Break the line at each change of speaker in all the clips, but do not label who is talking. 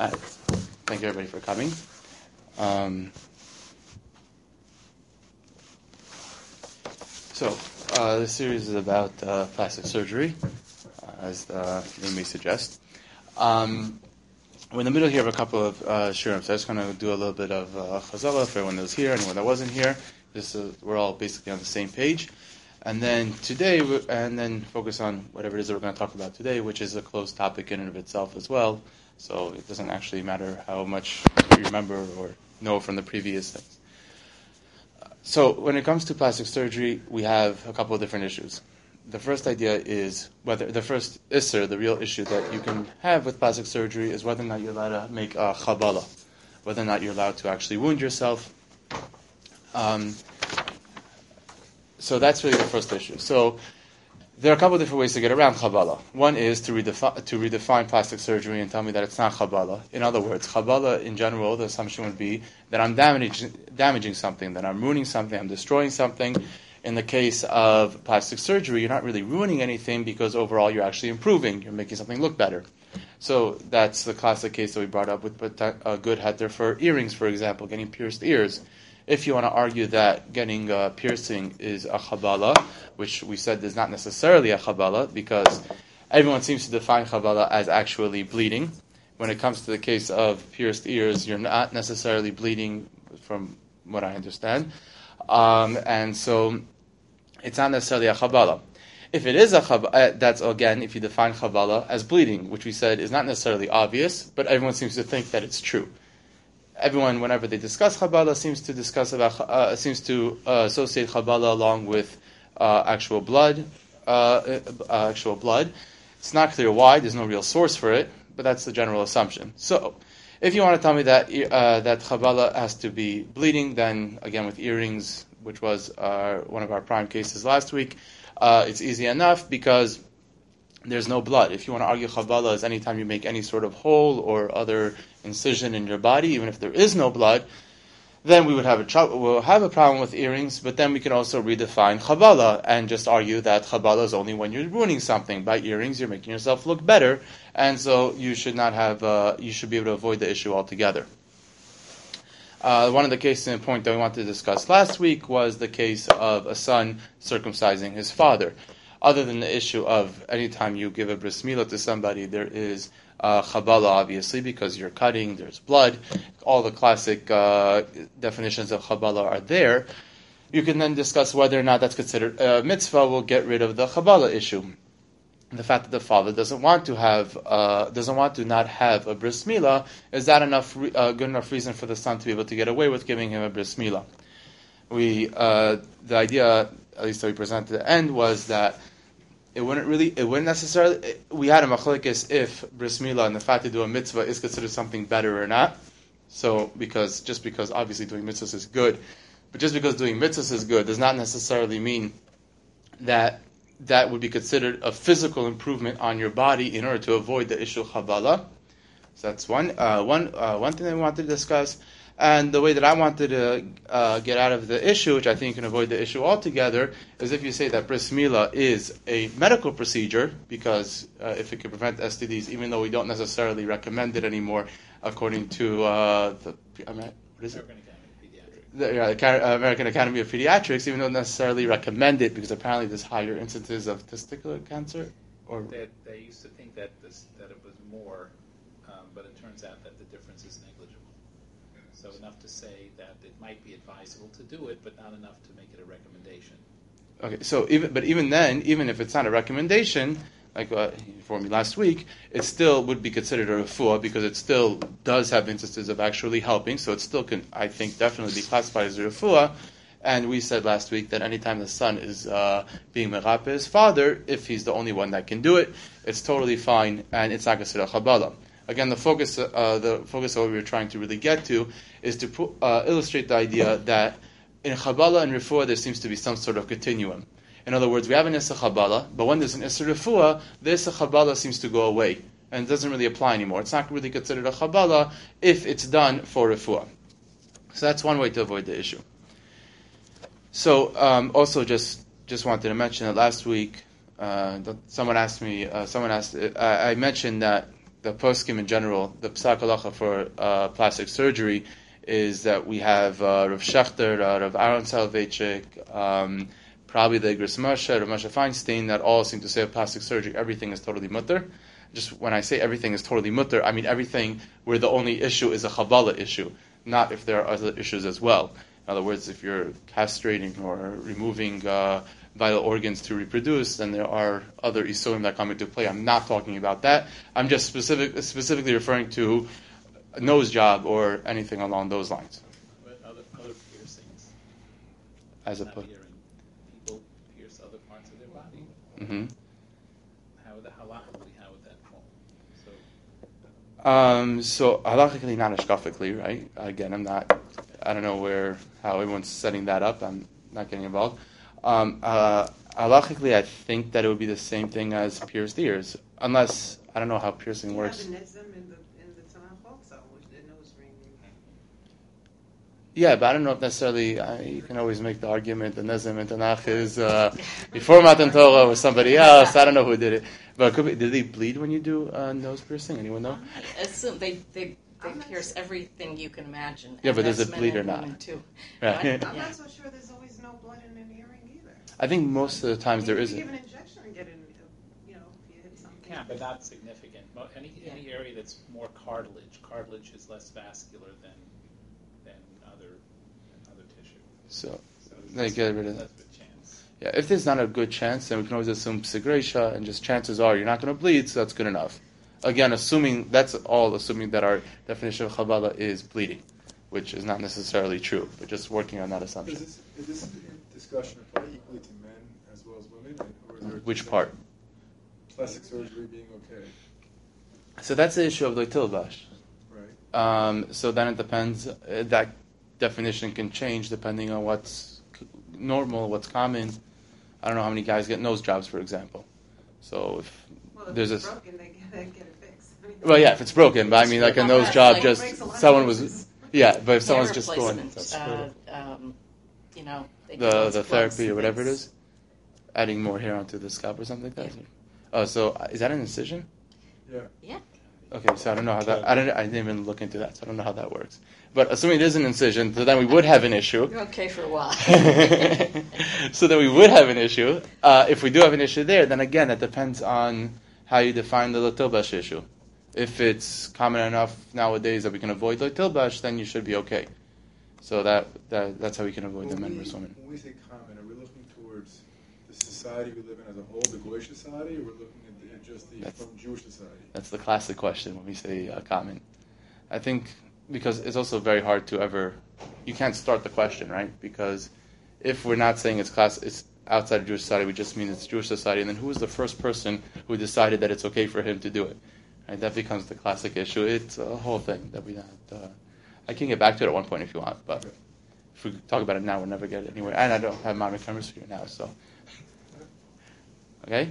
Thank you everybody for coming. This series is about plastic surgery, as the name may suggest. We're in the middle here of a couple of shiurim, so I'm just going to do a little bit of chazala for everyone that was here, anyone that wasn't here. We're all basically on the same page. And then today, and then focus on whatever it is that we're going to talk about today, which is a closed topic in and of itself as well. So it doesn't actually matter how much you remember or know from the previous things. So when it comes to plastic surgery, we have a couple of different issues. The first idea is the real issue that you can have with plastic surgery is whether or not you're allowed to make a chabala, whether or not you're allowed to actually wound yourself. So that's really the first issue. So there are a couple of different ways to get around Chabala. One is to redefine plastic surgery and tell me that it's not Chabala. In other words, Chabala in general, the assumption would be that I'm damaging something, that I'm ruining something, I'm destroying something. In the case of plastic surgery, you're not really ruining anything because overall you're actually improving. You're making something look better. So that's the classic case that we brought up with a good heter for earrings, for example, getting pierced ears. If you want to argue that getting piercing is a chabala, which we said is not necessarily a chabala, because everyone seems to define chabala as actually bleeding. When it comes to the case of pierced ears, you're not necessarily bleeding, from what I understand. And so it's not necessarily a chabala. If it is a chabala, that's again, if you define chabala as bleeding, which we said is not necessarily obvious, but everyone seems to think that it's true. Everyone, whenever they discuss Chabala, seems to associate Chabala along with actual blood. It's not clear why. There's no real source for it, but that's the general assumption. So, if you want to tell me that that Chabala has to be bleeding, then again with earrings, which was one of our prime cases last week, it's easy enough because there's no blood. If you want to argue Chabala is anytime you make any sort of hole or other incision in your body, even if there is no blood, then we'll have a problem with earrings, but then we can also redefine Chabala and just argue that Chabala is only when you're ruining something. By earrings, you're making yourself look better, and so you should not have, you should be able to avoid the issue altogether. One of the cases in point that we wanted to discuss last week was the case of a son circumcising his father. Other than the issue of any time you give a bris milah to somebody, there is chabala, obviously, because you're cutting, there's blood. All the classic definitions of chabala are there. You can then discuss whether or not that's considered a mitzvah will get rid of the chabala issue. The fact that the father doesn't want to not have a bris milah, is that good enough reason for the son to be able to get away with giving him a bris milah? The idea, at least that we presented at the end, was that it wouldn't necessarily, we had a machlekes if bris milah and the fact to do a mitzvah is considered something better or not. So, because obviously doing mitzvahs is good, but just because doing mitzvahs is good does not necessarily mean that would be considered a physical improvement on your body in order to avoid the issue of chabala. So that's one thing that we wanted to discuss. And the way that I wanted to get out of the issue, which I think can avoid the issue altogether, is if you say that bris milah is a medical procedure, because if it can prevent STDs, even though we don't necessarily recommend it anymore, according to American Academy of Pediatrics, even though not necessarily recommend it, because apparently there's higher instances of testicular cancer. Or
they used to think that it was more, but it turns out that the difference is negligible. So enough to say that it might be advisable to do it, but not enough to make it a recommendation.
Okay, so even then, even if it's not a recommendation, like you informed me last week, it still would be considered a refuah because it still does have instances of actually helping. So it still can, I think, definitely be classified as a refuah. And we said last week that anytime the son is being merapeh his father, if he's the only one that can do it, it's totally fine, and it's not considered a chabala. Again, the focus of what we were trying to really get to is to illustrate the idea that in Chabala and Refuah there seems to be some sort of continuum. In other words, we have an Issa Chabala, but when there's an Issa Refuah, the Issa Chabala seems to go away and it doesn't really apply anymore. It's not really considered a Chabala if it's done for Refuah. So that's one way to avoid the issue. So also just wanted to mention that last week, I mentioned that the poskim in general, the psak halacha for plastic surgery is that we have Rav Shechter, Rav Aaron Soloveitchik, probably the Igros Moshe, Rav Moshe Feinstein, that all seem to say of plastic surgery everything is totally mutter. Just when I say everything is totally mutter, I mean everything where the only issue is a Chabala issue, not if there are other issues as well. In other words, if you're castrating or removing vital organs to reproduce, then there are other isurim that come into play. I'm not talking about that. I'm just specifically referring to a nose job or anything along those lines.
But other piercings,
As a
not hearing. People pierce other parts of their body.
Mm-hmm.
How would that fall?
So halachically, not ashkafically, right? Again, I don't know how everyone's setting that up. I'm not getting involved. Halachically, I think that it would be the same thing as pierced ears, unless I don't know how piercing works.
You have the nizam in the Tanakh also, with the nose ring.
Yeah, but I don't know if necessarily, you can always make the argument that Nezim and Tanakh is before Matan Torah or somebody else. I don't know who did it. But did they bleed when you do nose piercing? Anyone know?
Assume they pierce everything you can imagine.
Yeah, but does it
men
bleed or
and
not?
women too.
Right.
I'm not so sure there's always no blood in an earring either.
I think most of the times there
You
isn't.
give an injection and get it, if you hit something.
Yeah, but not significant. Any area that's more cartilage. Cartilage is less vascular than other tissue.
So they
that's
get rid of that.
That's the chance.
Yeah, if there's not a good chance, then we can always assume psigresha, and just chances are you're not going to bleed, so that's good enough. Again, assuming that our definition of Chabala is bleeding, which is not necessarily true, but just working on that assumption.
Is this discussion apply equally to men as well as women? Or is there
Which part?
Plastic surgery being okay,
So that's the issue of the tilbash.
right?
So then it depends. That definition can change depending on what's normal, what's common. I don't know how many guys get nose jobs, for example. So if there's
it's
a
broken, they get it fixed.
well, yeah, if it's broken, but I mean, like a nose job,
Like,
just
breaks a lot of
someone was,
noses.
yeah, but if
Hair
someone's just going
replacement, they do
the
those
therapy
plugs
or
and
whatever it
things.
is, adding more hair onto the scalp or something like that. Oh, so is that an incision?
Yeah.
Yeah.
Okay, so I don't know how that. I didn't even look into that, so I don't know how that works. But assuming it is an incision, so then we would have an issue.
You're okay for a while.
So then we would have an issue. If we do have an issue there, then again, it depends on how you define the lotilbash issue. If it's common enough nowadays that we can avoid lotilbash, then you should be okay. So that's how we can avoid the men versus women.
When we say common, are we looking towards the society we live in as a whole, the Goyish society, or we're looking at just from Jewish society?
That's the classic question when we say common. I think because it's also very hard to you can't start the question, right? Because if we're not saying it's outside of Jewish society, we just mean it's Jewish society, and then who was the first person who decided that it's okay for him to do it? Right? That becomes the classic issue. It's a whole thing that we don't. I can get back to it at one point if you want, but if we talk about it now, we'll never get anywhere. And I don't have modern cameras for you now, so okay.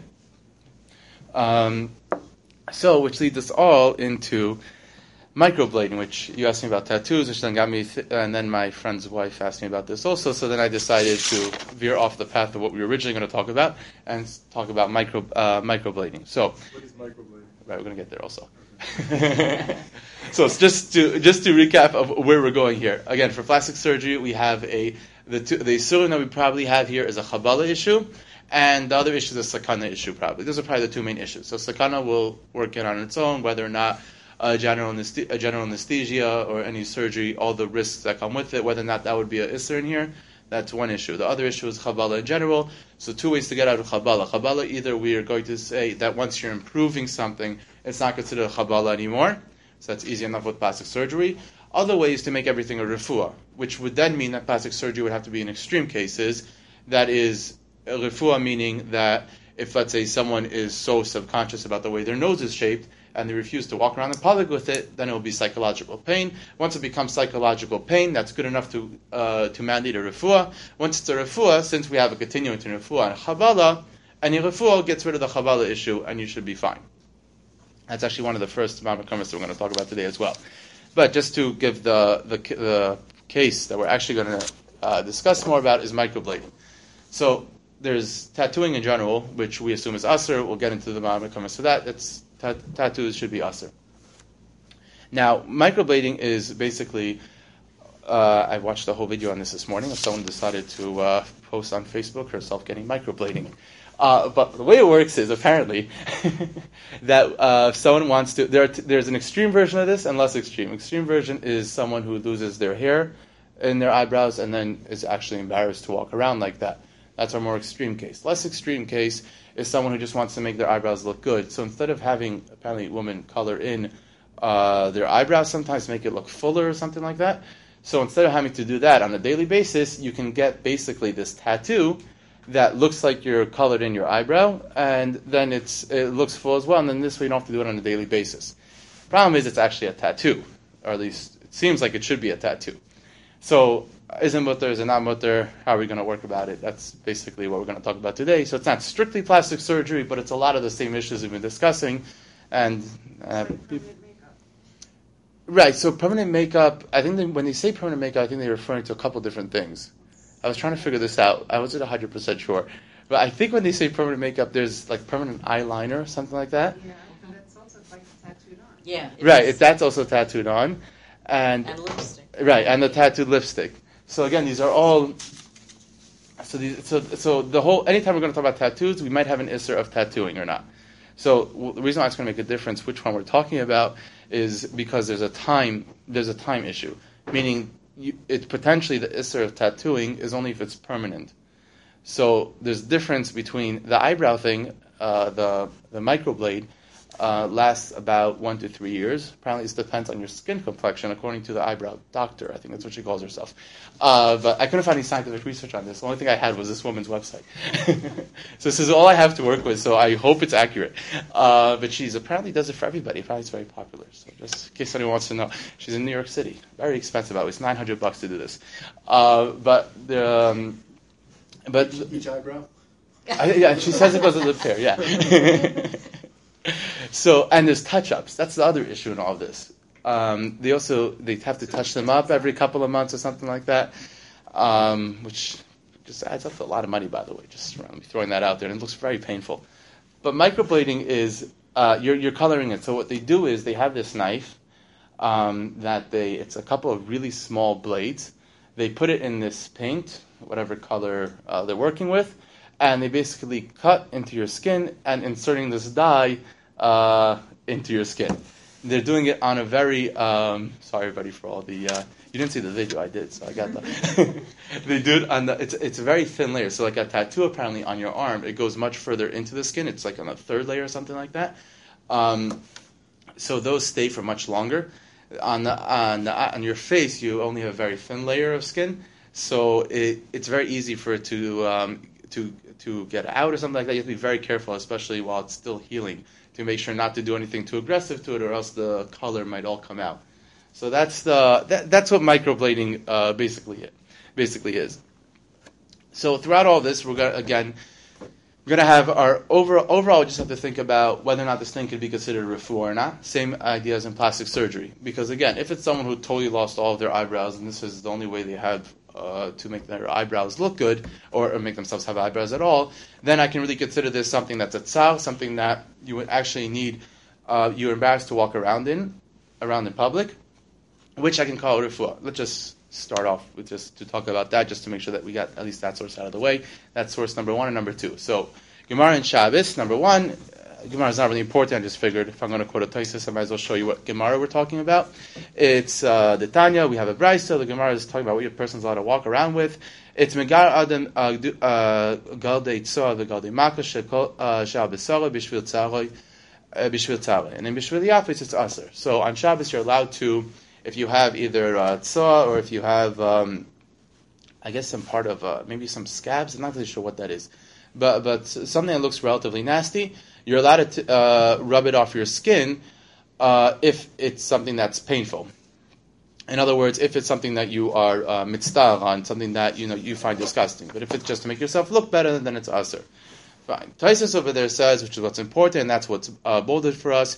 So, which leads us all into microblading, which you asked me about tattoos, which then got me, and then my friend's wife asked me about this also. So then I decided to veer off the path of what we were originally going to talk about and talk about microblading. So,
What is microblading?
right, we're going to get there also. So it's just to recap of where we're going here. Again, for plastic surgery, we have the isurim that we probably have here is a Chabala issue. And the other issue is a sakana issue, probably. Those are probably the two main issues. So sakana will work it on its own, whether or not general anesthesia or any surgery, all the risks that come with it, whether or not that would be an isser in here. That's one issue. The other issue is Chabala in general. So two ways to get out of Chabala. Chabala, either we are going to say that once you're improving something, it's not considered a Chabala anymore. So that's easy enough with plastic surgery. Other ways to make everything a refuah, which would then mean that plastic surgery would have to be in extreme cases. That is, a refuah meaning that if, let's say, someone is so subconscious about the way their nose is shaped and they refuse to walk around in public with it, then it will be psychological pain. Once it becomes psychological pain, that's good enough to mandate a refuah. Once it's a refuah, since we have a continuum in refuah and Chabala, any refuah gets rid of the Chabala issue and you should be fine. That's actually one of the first Ma'amakomis that we're going to talk about today as well. But just to give the case that we're actually going to discuss more about is microblading. So there's tattooing in general, which we assume is asr. We'll get into the Ma'amakomis for that. Tattoos should be asr. Now, microblading is basically, I watched the whole video on this morning. Someone decided to post on Facebook herself getting microblading. But the way it works is apparently that if someone wants to, there's an extreme version of this and less extreme. Extreme version is someone who loses their hair in their eyebrows and then is actually embarrassed to walk around like that. That's our more extreme case. Less extreme case is someone who just wants to make their eyebrows look good. So instead of having apparently women color in their eyebrows, sometimes make it look fuller or something like that. So instead of having to do that on a daily basis, you can get basically this tattoo that looks like you're colored in your eyebrow, and then it looks full as well, and then this way you don't have to do it on a daily basis. Problem is it's actually a tattoo, or at least it seems like it should be a tattoo. So is it mutter, is it not mutter? How are we going to work about it? That's basically what we're going to talk about today. So it's not strictly plastic surgery, but it's a lot of the same issues we've been discussing. And
Permanent makeup.
right, so permanent makeup, I think when they say permanent makeup, I think they're referring to a couple different things. I was trying to figure this out. I wasn't 100% sure. But I think when they say permanent makeup, there's like permanent eyeliner, something like that.
Yeah, and that's also like tattooed on.
Yeah.
Right, that's also tattooed on. And
lipstick.
right, and the tattooed lipstick. So again, these are all. So the whole. Anytime we're going to talk about tattoos, we might have an issur of tattooing or not. So the reason why it's going to make a difference which one we're talking about is because there's a time issue, meaning it potentially the issur of tattooing is only if it's permanent. So there's difference between the eyebrow thing, the microblade. Lasts about 1 to 3 years. Apparently, it depends on your skin complexion, according to the eyebrow doctor. I think that's what she calls herself. But I couldn't find any scientific research on this. The only thing I had was this woman's website. So this is all I have to work with. So I hope it's accurate. But she's apparently does it for everybody. Apparently, it's very popular. So just in case anyone wants to know, she's in New York City. Very expensive. At least $900 to do this.
Each eyebrow?
Yeah, she says it goes with lip hair. Yeah. So, and there's touch-ups. That's the other issue in all of this. They have to touch them up every couple of months or something like that, which just adds up to a lot of money, by the way. Just throwing that out there, and it looks very painful. But microblading is you're coloring it. So what they do is they have this knife it's a couple of really small blades. They put it in this paint, whatever color they're working with, and they basically cut into your skin and inserting this dye into your skin. They're doing it on a very sorry everybody for all the you didn't see the video, I did, so I got that. They do it on it's a very thin layer. So like a tattoo apparently on your arm, it goes much further into the skin. It's like on a third layer or something like that. So those stay for much longer. On your face, you only have a very thin layer of skin, so it's very easy for it to get out or something like that. You have to be very careful, especially while it's still healing, to make sure not to do anything too aggressive to it, or else the color might all come out. So that's what microblading basically is. So throughout all this, we're gonna have our overall. We just have to think about whether or not this thing could be considered refuah or not. Same idea as in plastic surgery, because again, if it's someone who totally lost all of their eyebrows and this is the only way they have to make their eyebrows look good, or make themselves have eyebrows at all, then I can really consider this something that's a tzar, something that you would actually need, you're embarrassed to walk around in public, which I can call refuah. Let's just start off with just to talk about that, just to make sure that we got at least that source out of the way. That's source number 1 and number 2. So, Gemara and Shabbos, number 1. Gemara is not really important. I just figured if I'm going to quote a Tosfos, I might as well show you what Gemara we're talking about. It's the Tanya. We have a Brisa. The Gemara is talking about what your person's allowed to walk around with. It's Megar Adam Galdei Tzoa v'Galdei Maka Shal B'Sara B'Shvil Tzaroi and in B'Shvil Yafis it's Aser. So on Shabbos you're allowed to, if you have either Tzoa or if you have I guess some part of maybe some scabs. I'm not really sure what that is, but something that looks relatively nasty. You're allowed to rub it off your skin if it's something that's painful. In other words, if it's something that you are mitzvah on, something that you find disgusting. But if it's just to make yourself look better, then it's aser. Fine. Tosfos over there says, which is what's important, and that's what's bolded for us.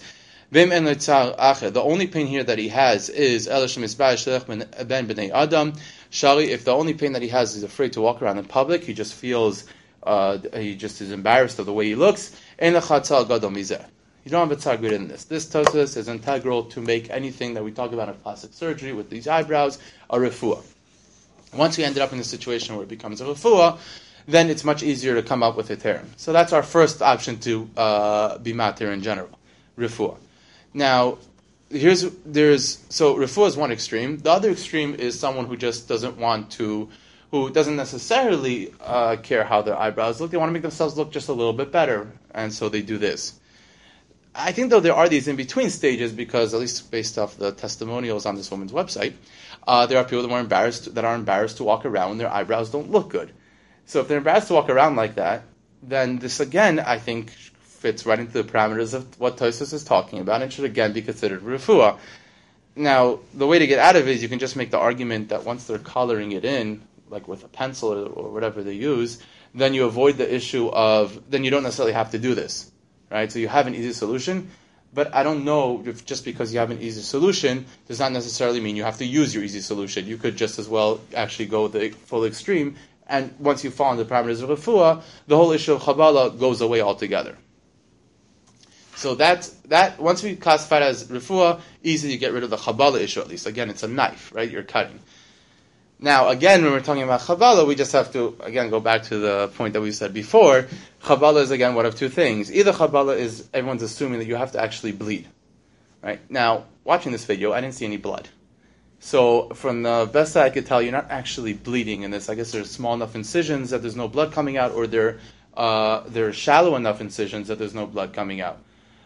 The only pain here that he has is ben b'nei adam. Shari, if the only pain that he has is afraid to walk around in public, he just feels he just is embarrassed of the way he looks. You don't have a tzar greater than this. This Tosfos is integral to make anything that we talk about in plastic surgery with these eyebrows a refuah. Once we ended up in a situation where it becomes a refuah, then it's much easier to come up with a term. So that's our first option to be matir in general, refuah. Now, so refuah is one extreme. The other extreme is someone who just doesn't want to, who doesn't necessarily care how their eyebrows look. They want to make themselves look just a little bit better, and so they do this. I think, though, there are these in-between stages because, at least based off the testimonials on this woman's website, there are people that are embarrassed to walk around when their eyebrows don't look good. So if they're embarrassed to walk around like that, then this, again, I think, fits right into the parameters of what Tosfos is talking about and should, again, be considered refuah. Now, the way to get out of it is you can just make the argument that once they're coloring it in, like with a pencil or whatever they use, then you avoid the issue of, then you don't necessarily have to do this. Right? So you have an easy solution, but I don't know if just because you have an easy solution does not necessarily mean you have to use your easy solution. You could just as well actually go the full extreme, and once you fall in the parameters of refuah, the whole issue of chabala goes away altogether. So that once we classify it as refuah, easy to get rid of the chabala issue at least. Again, it's a knife, right? You're cutting. Now, again, when we're talking about Chabala, we just have to, again, go back to the point that we said before. Chabala is, again, one of two things. Either Chabala is, everyone's assuming that you have to actually bleed. Right? Now, watching this video, I didn't see any blood. So, from the best that I could tell, you're not actually bleeding in this. I guess there's small enough incisions that there's no blood coming out, or they're shallow enough incisions that there's no blood coming out.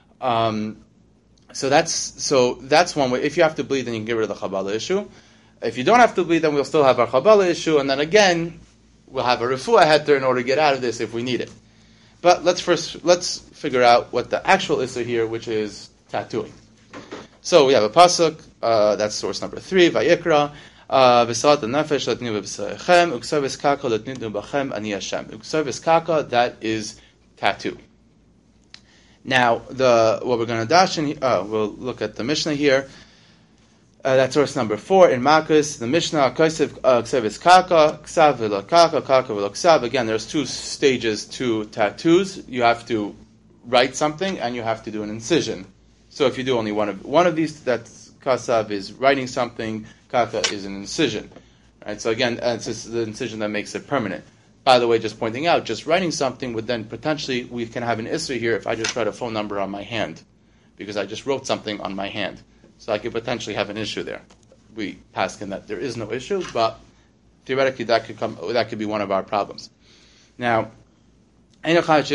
So that's one way. If you have to bleed, then you can get rid of the Chabala issue. If you don't have to bleed, then we'll still have our Chabala issue, and then again, we'll have a refuah heter in order to get out of this if we need it. But let's figure out what the actual issue here, which is tattooing. So we have a pasuk, that's source number 3, Vayikra, V'salat nefesh letnu b'b'sarichem, uksav eskaka letnu b'chem ani Hashem. Uksav eskaka, that is tattoo. Now, what we're going to dash in, we'll look at the Mishnah here. That's source number 4 in Makos, the Mishnah, Ksav is kaka, Ksav v'lo kaka, kaka v'lo ksav. Again, there's two stages to tattoos. You have to write something, and you have to do an incision. So if you do only one of these, that's Ksav is writing something, kaka is an incision. Right? So again, it's just the incision that makes it permanent. By the way, just pointing out, just writing something would then potentially, we can have an issue here if I just write a phone number on my hand, because I just wrote something on my hand. So I could potentially have an issue there. We paskin that there is no issue, but theoretically that could be one of our problems. Now, so you're only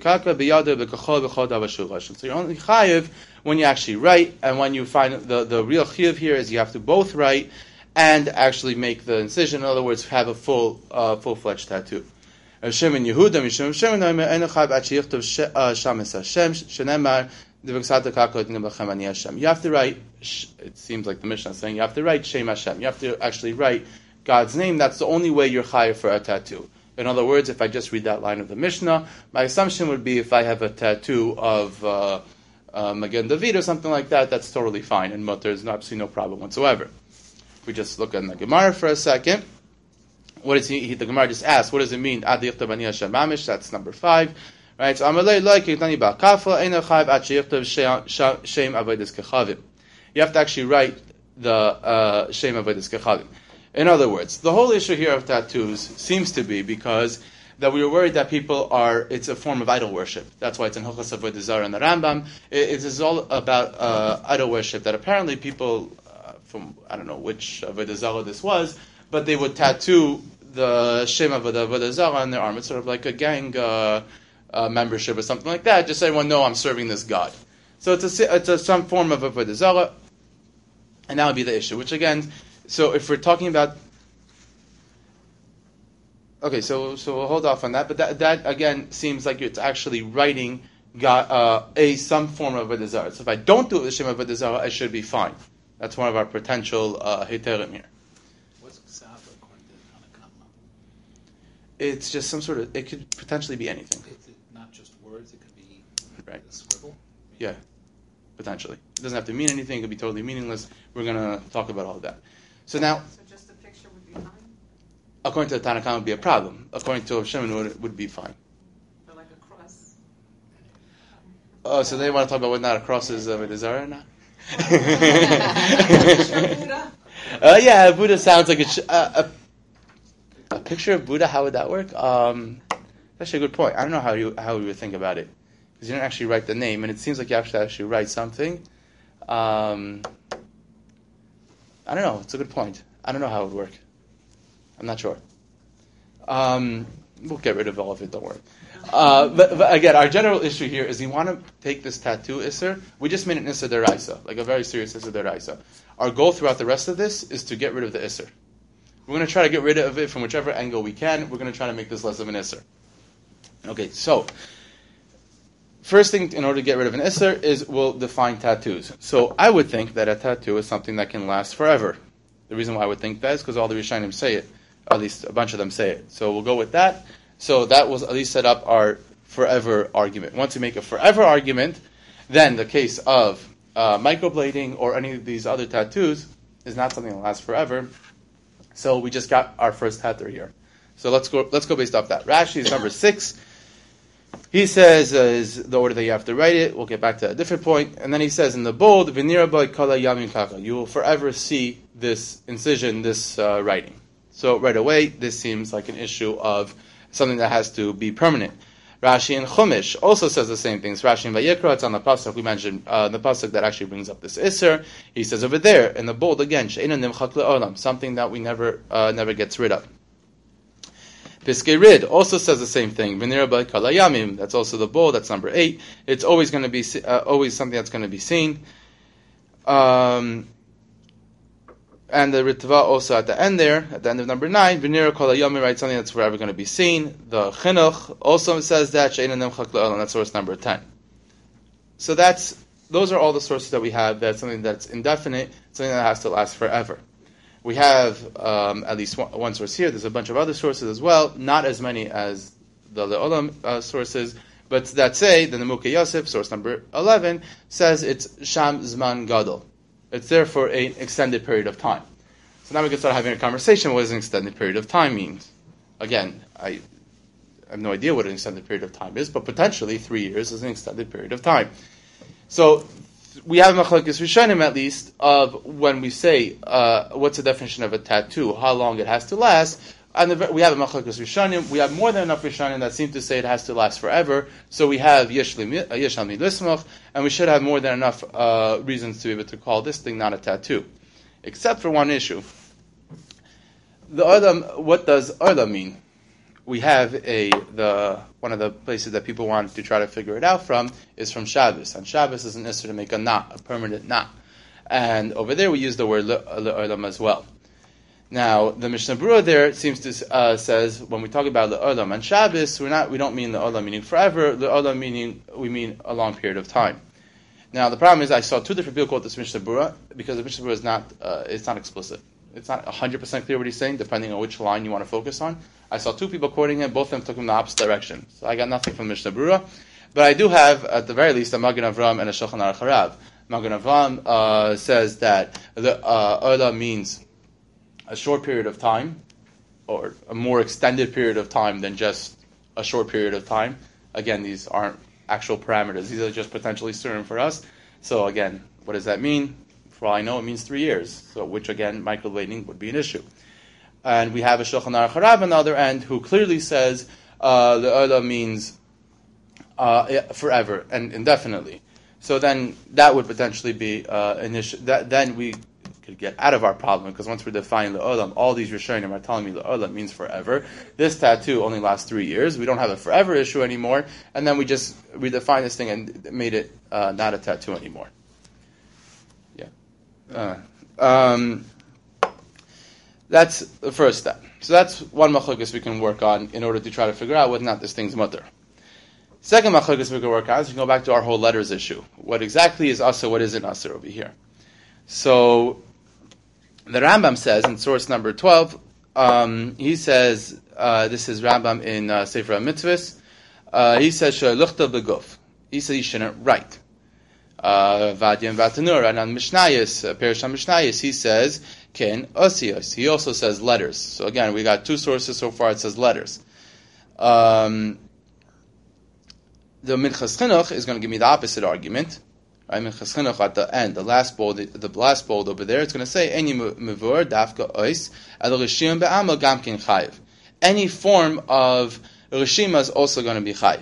chayiv when you actually write, and when you find the real chayiv here is you have to both write and actually make the incision. In other words, have a full-fledged tattoo. Shimon Yehuda, Mishum Shimon, you have to write, it seems like the Mishnah is saying, you have to write Shem Hashem. You have to actually write God's name. That's the only way you're chayav for a tattoo. In other words, if I just read that line of the Mishnah, my assumption would be if I have a tattoo of Magen David or something like that, that's totally fine, and there's absolutely no problem whatsoever. If we just look at the Gemara for a second, what is the Gemara just asked, what does it mean? Ad yichtav ani Hashem mamish, that's number 5. Right, so Amalei like Yitani Ba'Kafa Eino Chayv Ad Sheyiktav Shem Avodas Kechavim. You have to actually write the Shem Avodas Kechavim. In other words, the whole issue here of tattoos seems to be because that we were worried that it's a form of idol worship. That's why it's in Hilchos Avodah Zarah and the Rambam. It is all about idol worship. That apparently people from I don't know which Avodah Zarah this was, but they would tattoo the Shem Avodah Zarah on their arm. It's sort of like a gang. Membership or something like that, just so everyone know I'm serving this God. So it's some form of avodah zarah, and that would be the issue. Which again, so if we're talking about, okay, so we'll hold off on that. But that again seems like it's actually writing God, some form of avodah zarah. So if I don't do it with Shem avodah zarah, I should be fine. That's one of our potential heterim here.
What's ksav according to Tanakama?
It's just some sort of. It could potentially be anything.
Not just words, it could be
right.
A scribble?
Yeah, potentially. It doesn't have to mean anything, it could be totally meaningless. We're going to talk about all of that. So now...
So just a picture would be fine?
According to the Tanakh, it would be a problem. According to Shimon, it would be fine.
Or like a cross?
Oh, so they want to talk about whether or not a cross is a Zara or not? Yeah, Buddha sounds like a picture of Buddha. How would that work? That's actually a good point. I don't know how you would think about it, because you didn't actually write the name, and it seems like you have to actually write something. I don't know. It's a good point. I don't know how it would work. I'm not sure. We'll get rid of all of it. Don't worry. But again, our general issue here is we want to take this tattoo isser. We just made an isser deraisa, like a very serious isser deraisa. Our goal throughout the rest of this is to get rid of the isser. We're going to try to get rid of it from whichever angle we can. We're going to try to make this less of an isser. Okay, so first thing in order to get rid of an isser is we'll define tattoos. So I would think that a tattoo is something that can last forever. The reason why I would think that is because all the Rishonim say it. At least a bunch of them say it. So we'll go with that. So that will at least set up our forever argument. Once we make a forever argument, then the case of microblading or any of these other tattoos is not something that lasts forever. So we just got our first heter here. So let's go based off that. Rashi is number 6. He says is the order that you have to write it. We'll get back to a different point. And then he says in the bold, V'nira boy kala yamin kaka. You will forever see this incision, this writing. So right away, this seems like an issue of something that has to be permanent. Rashi in Chumash also says the same things. Rashi in Vayikra, it's on the pasuk we mentioned, the pasuk that actually brings up this isser. He says over there in the bold again, she'einu nimchak le'olam, something that we never gets rid of. Piskei Rid also says the same thing. V'nira b'kala yamim. That's also the bold. That's number 8. It's always going to be always something that's going to be seen. And the Ritva also at the end there, at the end of number 9, V'nira kala yamim, writes something that's forever going to be seen. The Chinuch also says that she'einu nimchak le'olam. That's source number 10. So those are all the sources that we have. That's something that's indefinite, something that has to last forever. We have at least one source here. There's a bunch of other sources as well, not as many as the Le'olam sources, but that say, the Nemukei Yosef, source number 11, says it's Sham Zman Gadol. It's there for an extended period of time. So now we can start having a conversation. What does an extended period of time mean? Again, I have no idea what an extended period of time is, but potentially 3 years is an extended period of time. So we have machlokes rishonim at least of when we say what's the definition of a tattoo, how long it has to last. And we have a machlokes rishonim. We have more than enough rishonim that seem to say it has to last forever. So we have yesh al mi lismach, and we should have more than enough reasons to be able to call this thing not a tattoo, except for one issue. The olam. What does olam mean? We have one of the places that people want to try to figure it out from is from Shabbos. And Shabbos is an issur to make a knot, a permanent knot. And over there we use the word le'olam as well. Now the Mishnah Berurah there seems to says when we talk about le'olam and Shabbos, we don't mean le'olam meaning forever. Le'olam meaning we mean a long period of time. Now the problem is I saw 2 different people quote this Mishnah Berurah because the Mishnah Berurah is not it's not explicit. It's not 100% clear what he's saying, depending on which line you want to focus on. I saw 2 people quoting him, both of them took him in the opposite direction. So I got nothing from Mishnah Berurah. But I do have, at the very least, a Magen Avram and a Shulchan Aruch Harav. Magen Avram says that the Ola means a short period of time, or a more extended period of time than just a short period of time. Again, these aren't actual parameters. These are just potentially certain for us. So again, what does that mean? For all I know, it means 3 years. So, which again, microblading would be an issue. And we have a Shulchan Aruch Harav on the other end who clearly says le'olam means forever and indefinitely. So then that would potentially be an issue. Then we could get out of our problem, because once we're defining le'olam, all these Rishonim are telling me le'olam means forever. This tattoo only lasts 3 years. We don't have a forever issue anymore. And then we just redefined this thing and made it not a tattoo anymore. Yeah. That's the first step. So that's one machlokes we can work on in order to try to figure out whether or not this thing's mutter. Second machlokes we can work on is we can go back to our whole letters issue. What exactly is asur, what isn't asur over here? So the Rambam says in source number 12, he says, this is Rambam in Sefer HaMitzvos, he says, She'luchta b'guf. He says you shouldn't write. Vadya and Vatanur, and on Mishnayos, Perish on Mishnayos, he says, Ken Osios. He also says letters. So again, we got 2 sources so far, it says letters. The Minchas Chinuch is going to give me the opposite argument. Right, Minchas Chinuch at the end, the last bold over there, it's going to say any mevur dafka ois el rishim be'amal gamkin chayiv. Any form of rishima is also going to be chayiv.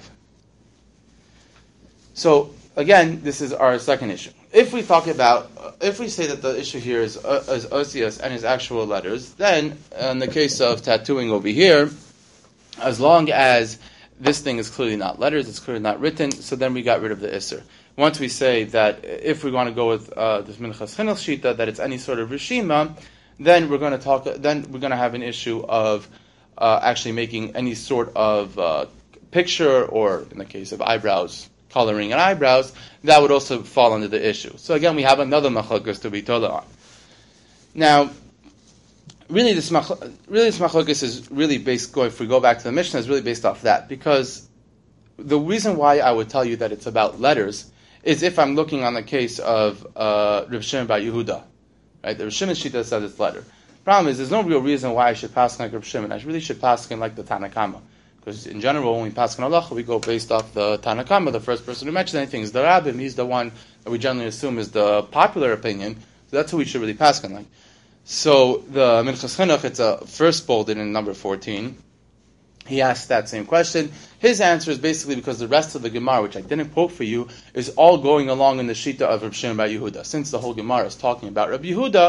So again, this is our second issue. If we say that the issue here is osias and his actual letters, then in the case of tattooing over here, as long as this thing is clearly not letters, it's clearly not written, so then we got rid of the isser. Once we say that if we want to go with this Minchas Chinuch shita, that it's any sort of rishima, then we're going to have an issue of actually making any sort of picture, or in the case of eyebrows, coloring and eyebrows, that would also fall under the issue. So again, we have another machlokes to be told on. Now, really this machlokes is really based, if we go back to the Mishnah, is really based off that, because the reason why I would tell you that it's about letters is if I'm looking on the case of Reb Shimon bar Yehuda, right? The Reb Shimon shita says it's letter. Problem is, there's no real reason why I should pass like Reb Shimon. I really should pass like the Tanna Kama. Because in general, when we pass on halacha, we go based off the Tanna Kama. The first person who mentions anything is the Rabbim. He's the one that we generally assume is the popular opinion. So that's who we should really pass on like. So the Minchas Chinuch, it's a first bolded in number 14. He asked that same question. His answer is basically because the rest of the Gemara, which I didn't quote for you, is all going along in the shita of Reb Shimon bar Yehuda. Since the whole Gemara is talking about Reb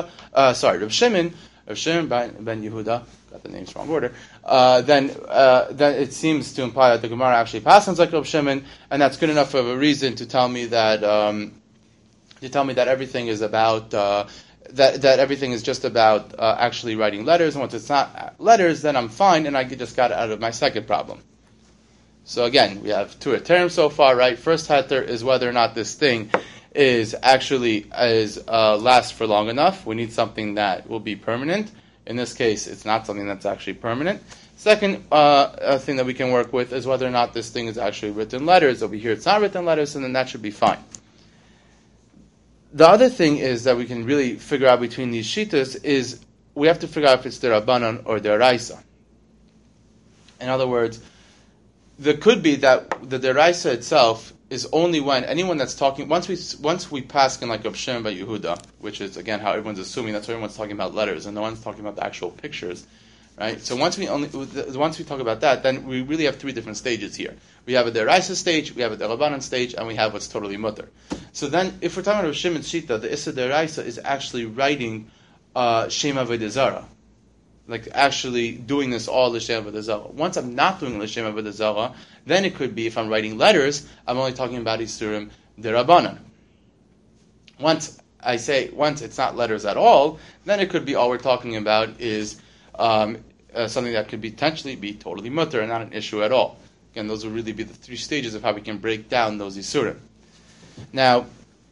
Shimon ben Yehuda, got the names wrong order, then it seems to imply that the Gemara actually passes like Reb Shimon, and that's good enough of a reason to tell me that everything is about that everything is just about actually writing letters. And once it's not letters, then I'm fine, and I just got out of my second problem. So again, we have two terms so far, right? First heter is whether or not this thing is actually lasts for long enough. We need something that will be permanent. In this case, it's not something that's actually permanent. Second thing that we can work with is whether or not this thing is actually written letters. Over here, it's not written letters, and then that should be fine. The other thing is that we can really figure out between these shitas is we have to figure out if it's the Rabbanan or the Deraisa. In other words, there could be that the Deraisa itself is only when anyone that's talking, once we pass in like Reb Shimon bar Yehuda, which is again how everyone's assuming, that's why everyone's talking about letters and no one's talking about the actual pictures, right? So once we talk about that, then we really have three different stages here. We have a Deraisa stage, we have a Derabanan stage, and we have what's totally mutter. So then, if we're talking about Reb Shimon's shita, the Issa Deraisa is actually writing Shem Avodah Zarah, like actually doing this all l'Shem Avodah Zarah. Once I'm not doing l'Shem Avodah Zarah, then it could be if I'm writing letters, I'm only talking about Isurim Derabanan. Once it's not letters at all, then it could be all we're talking about is something that could potentially be totally mutter and not an issue at all. Again, those would really be the three stages of how we can break down those Isurim. Now,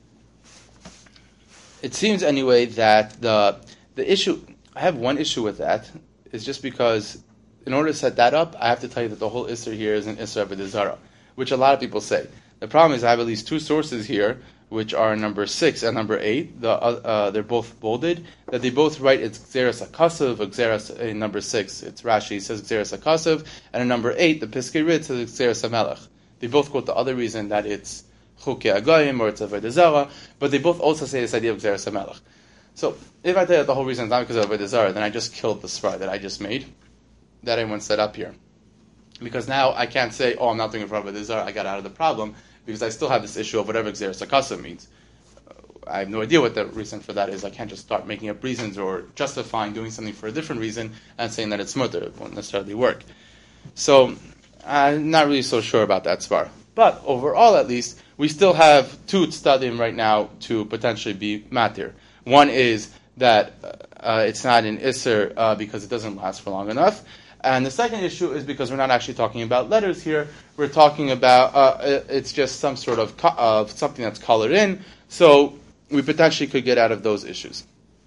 it seems anyway that the issue, I have one issue with that, is just because in order to set that up, I have to tell you that the whole Isser here is an Isser Avodah Zarah, which a lot of people say. The problem is I have at least two sources here, which are number 6 and number 8. They're both bolded, that they both write it's Gzeras HaKasav, Gzeras in number 6, it's Rashi, says Gzeras HaKasav, and in number 8, the Piskei Rit says Gzeras HaMelech. They both quote the other reason that it's Chukei Agayim or it's Avodah Zarah, but they both also say this idea of Gzeras HaMelech. So, if I tell you that the whole reason is not because of Avodah Zarah, then I just killed the svara that I just made, that everyone set up here. Because now I can't say, I'm not doing it for Avodah Zarah, I got out of the problem, because I still have this issue of whatever Gzeras HaKasav means. I have no idea what the reason for that is. I can't just start making up reasons or justifying doing something for a different reason and saying that it's mutter. It won't necessarily work. So, I'm not really so sure about that svara. But overall, at least, we still have two tztadim right now to potentially be matir. One is that it's not an Isser because it doesn't last for long enough. And the second issue is because we're not actually talking about letters here. We're talking about, it's just some sort of something that's colored in. So we potentially could get out of those issues.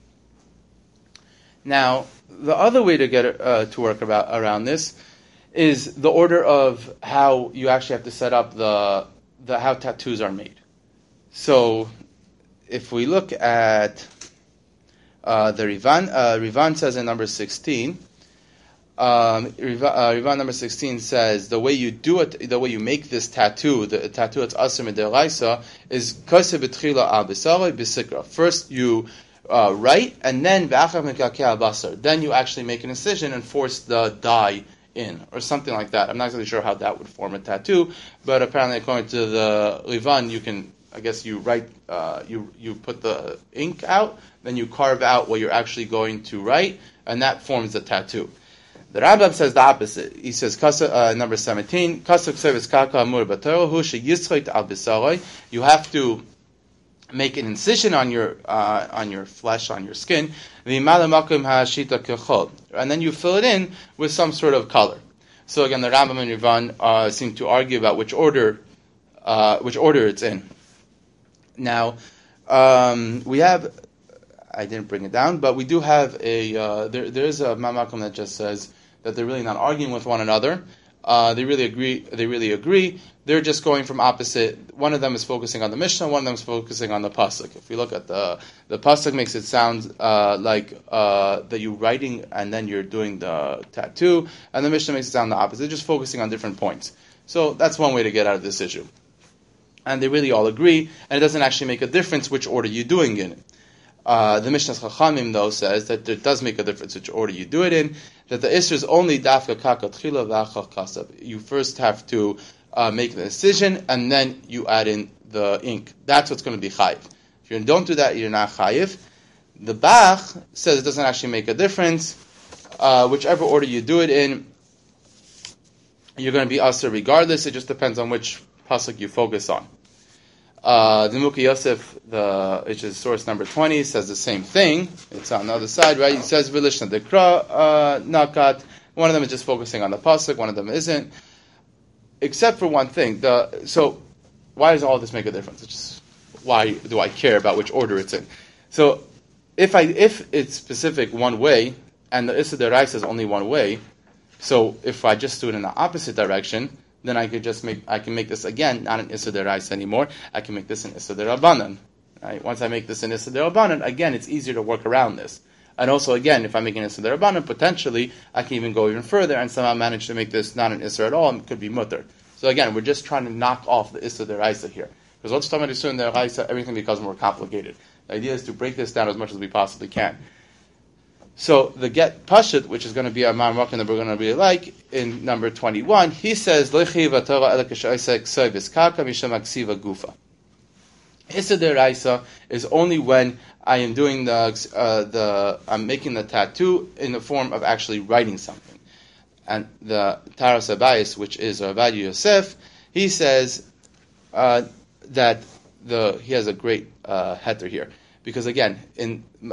Now, the other way to get to work around this is the order of how you actually have to set up the how tattoos are made. So if we look at the Rivan says in number 16, Rivan number 16 says the way you do it, the way you make this tattoo, the tattoo that's asur mid'oraisa, is koseh b'tchila al b'saroi b'sikra. First you write, and then v'achar mekakeh al basar. Then you actually make an incision and force the dye in, or something like that. I'm not exactly sure how that would form a tattoo, but apparently according to the Rivan, you can, I guess you write, you put the ink out, then you carve out what you're actually going to write, and that forms the tattoo. The Rambam says the opposite. He says, number 17, you have to make an incision on your flesh, on your skin, and then you fill it in with some sort of color. So again, the Rambam and Rivan seem to argue about which order it's in. Now, we have, I didn't bring it down, but we do have there's a Mamakum that just says that they're really not arguing with one another. They really agree. They're just going from opposite. One of them is focusing on the Mishnah, one of them is focusing on the Pasuk. If we look at the Pasuk, makes it sound like that you're writing and then you're doing the tattoo, and the Mishnah makes it sound the opposite. They're just focusing on different points. So that's one way to get out of this issue. And they really all agree, and it doesn't actually make a difference which order you're doing it in. The Mishnah's Chachamim, though, says that it does make a difference which order you do it in, that the Isser is only dafka kaka tchila v'achar kasab. You first have to make the incision, and then you add in the ink. That's what's going to be chayiv. If you don't do that, you're not chayiv. The Bach says it doesn't actually make a difference. Whichever order you do it in, you're going to be asur regardless. It just depends on which pasuk you focus on. The Mukhi Yosef, which is source number 20, says the same thing. It's on the other side, right? He says Vilishna Dekra Nakat. One of them is just focusing on the pasuk, one of them isn't. Except for one thing. So why does all this make a difference? It's just, why do I care about which order it's in? So if it's specific one way, and the Issa Deraisa is only one way, so if I just do it in the opposite direction, then I can make this again, not an Issa Deraisa anymore. I can make this an Issa Derabanan. Right? Once I make this an Issa Derabanan, again, it's easier to work around this. And also, again, if I make an Issa Derabanan, potentially, I can even go even further and somehow manage to make this not an Issa at all, and it could be Mutter. So again, we're just trying to knock off the Issa Deraisa here. Because once we're talking about Issa Deraisa, everything becomes more complicated. The idea is to break this down as much as we possibly can. So the get Pashut, which is going to be our Ma'amrakim that we're going to really like, in number 21, he says, Lechi v'Torah ela k'sha'isek soivis kaka misham aksiva gufa. Issa Deraisa is only when I am doing I'm making the tattoo in the form of actually writing something. And the Taras Abayis, which is Rabbi Yosef, he says that he has a great heter here. Because again, in the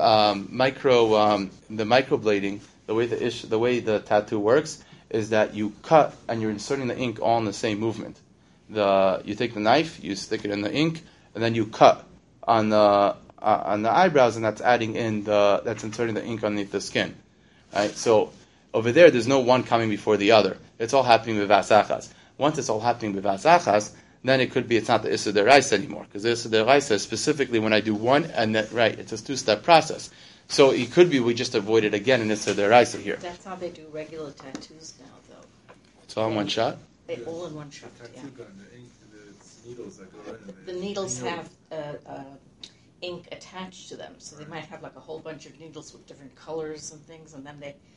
microblading, the way the tattoo works is that you cut and you're inserting the ink all in the same movement. You take the knife, you stick it in the ink, and then you cut on the eyebrows, and that's that's inserting the ink underneath the skin. Right? So over there's no one coming before the other. It's all happening with vasachas. Once it's all happening with vasachas, then it could be it's not the Issa Deraisa anymore. Because the Issa Deraisa is specifically when I do one, and then, right, it's a two-step process. So it could be we just avoided again an Issa Deraisa here.
That's how they do regular tattoos now, though.
It's all in one shot?
They all in one shot, yeah.
The ink, the needles that go in it.
The needles have ink attached to them, so they might have like a whole bunch of needles with different colors and things, and then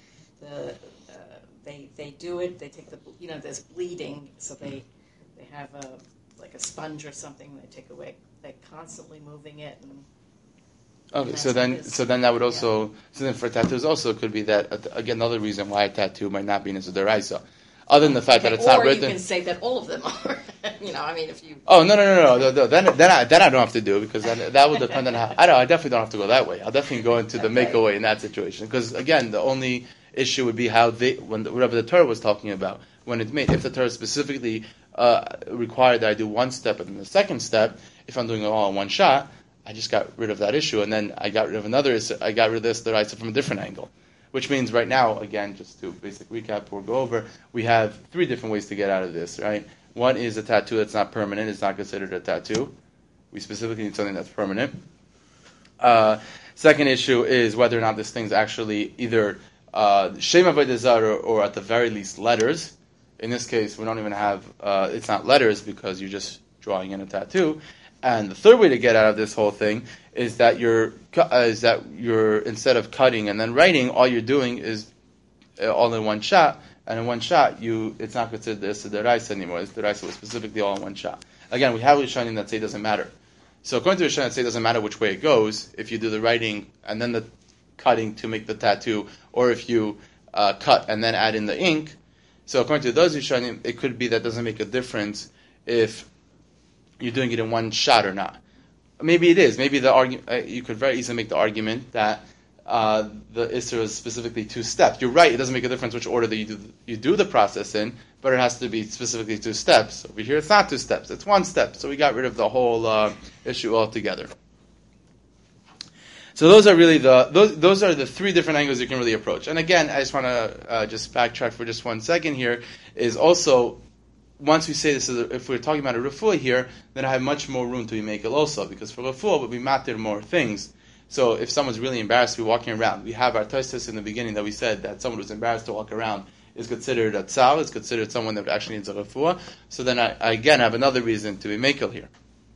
they do it. They take there's bleeding, so they have like a sponge or something. They take away. They're constantly moving it.
Okay, so then that would also so then for tattoos also it could be that again another reason why a tattoo might not be in Issa Deraisa. Other than the fact that it's not written.
Or you can say that all of them are. If you.
Oh no! Then I don't have to do it because that would depend on how. I definitely don't have to go that way. I'll definitely go into the make-away in that situation because again, the only issue would be how whatever the Torah was talking about when it's made. If the Torah specifically required that I do one step and then the second step, if I'm doing it all in one shot, I just got rid of that issue and then I got rid of I got rid of this Deraisa from a different angle. Which means right now, again, just to basic recap or go over, we have 3 different ways to get out of this, right? One is a tattoo that's not permanent. It's not considered a tattoo. We specifically need something that's permanent. Second issue is whether or not this thing's actually either Shem Avodah Zarah, or at the very least letters. In this case, we don't even have, it's not letters because you're just drawing in a tattoo. And the third way to get out of this whole thing is that you're instead of cutting and then writing, all you're doing is all in one shot. And in one shot, it's not considered the Deraisa anymore. The Deraisa was specifically all in one shot. Again, we have Rishonim that say it doesn't matter. So according to Rishonim that say it doesn't matter which way it goes, if you do the writing and then the cutting to make the tattoo, or if you cut and then add in the ink. So according to those Rishonim, it could be that doesn't make a difference if you're doing it in one shot or not. Maybe it is. Maybe the argument you could very easily make the argument that the Isser is specifically 2 steps. You're right. It doesn't make a difference which order that you do the process in, but it has to be specifically 2 steps. Over here, it's not 2 steps. It's 1 step. So we got rid of the whole issue altogether. So those are really those are the 3 different angles you can really approach. And again, I just want to just backtrack for just 1 second here. Is also once we say this is if we're talking about a refuah here, then I have much more room to be makel also, because for refuah we matter more things. So if someone's really embarrassed to be walking around, we have our tosfos in the beginning that we said that someone who's embarrassed to walk around is considered a tzal, is considered someone that actually needs a refuah. So then I again have another reason to be makel here.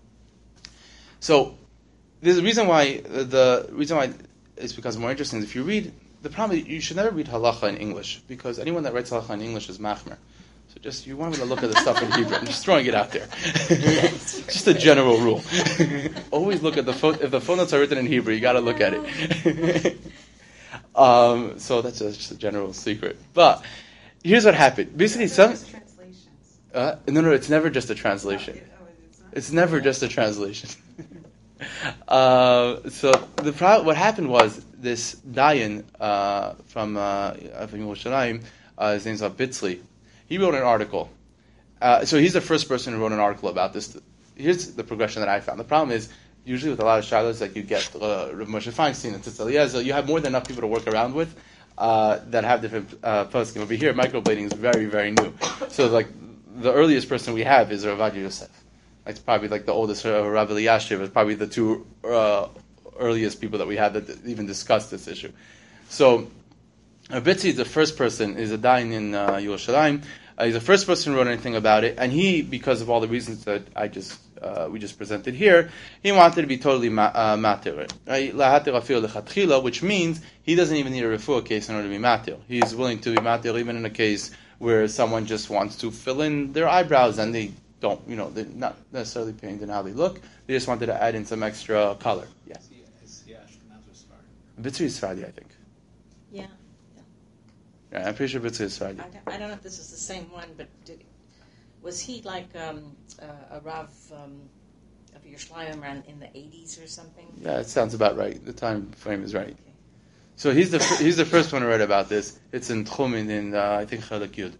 So there's a reason why it's because more interesting. If you read the problem, you should never read halacha in English, because anyone that writes halacha in English is machmer. So just you want me to look at the stuff in Hebrew. I'm just throwing it out there. Just a general rule. Always look at if the phone notes are written in Hebrew, you got to look at it. So that's just a general secret. But here's what happened. Basically,
Translations.
No, it's never just a translation. It's never just a translation. So what happened was this Dayan from Yerushalayim, his name's Bitzli. He wrote an article. So he's the first person who wrote an article about this. Here's the progression that I found. The problem is, usually with a lot of shilos, like you get Rav Moshe Feinstein and Tzitz Eliezer, you have more than enough people to work around with that have different poskim. Over here, microblading is very, very new. So like the earliest person we have is Rav Ovadia Yosef. It's probably like the oldest Rav Eliashiv is probably the 2 earliest people that we have that even discussed this issue. So Bitzi is the first person, is a dayan in Yerushalayim. He's the first person who wrote anything about it, and he, because of all the reasons that we just presented here, he wanted to be totally matir, right? Which means he doesn't even need a refuah case in order to be matir. He's willing to be matir even in a case where someone just wants to fill in their eyebrows and they don't, they're not necessarily painted in how they look. They just wanted to add in some extra color. Yeah.
Is he Ashkenaz or Sephardi?
Bitzri is Sephardi, I think.
Yeah.
Yeah, I'm pretty sure Bitzri is Sephardi.
I don't know if this is the same one, but was he like a Rav of Yerushalayim around in the 80s or something?
Yeah, it sounds about right. The time frame is right. Okay. So he's the first one to write about this. It's in Tchumin in I think Chelek Yud.